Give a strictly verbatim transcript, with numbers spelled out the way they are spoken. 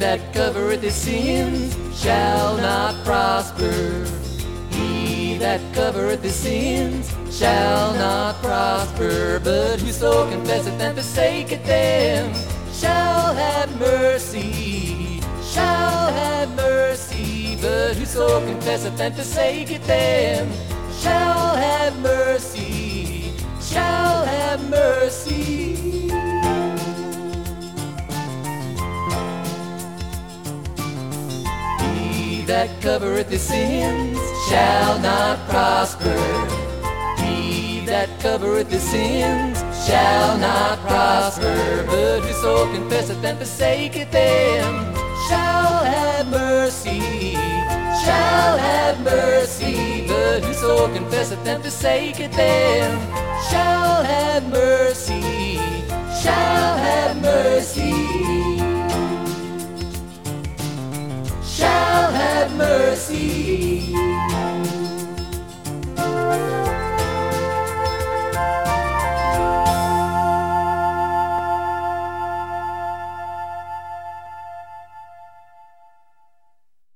that covereth his sins shall not prosper. He that covereth his sins shall not prosper. But whoso confesseth and forsaketh them shall have mercy, shall have mercy. But whoso confesseth and forsaketh them shall have mercy, shall have mercy. He that covereth his sins shall not prosper. He that covereth his sins shall not prosper. But whoso confesseth and forsaketh them shall have mercy, shall have mercy. But whoso confesseth and forsaketh them shall have mercy, shall have mercy, shall have mercy.